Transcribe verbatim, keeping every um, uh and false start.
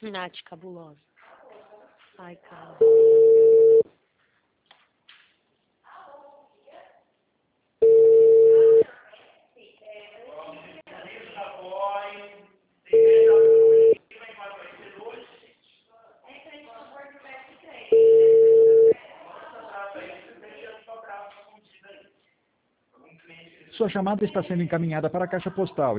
Nath, cabulosa. Ai, cara. Sua chamada está sendo encaminhada para a caixa postal.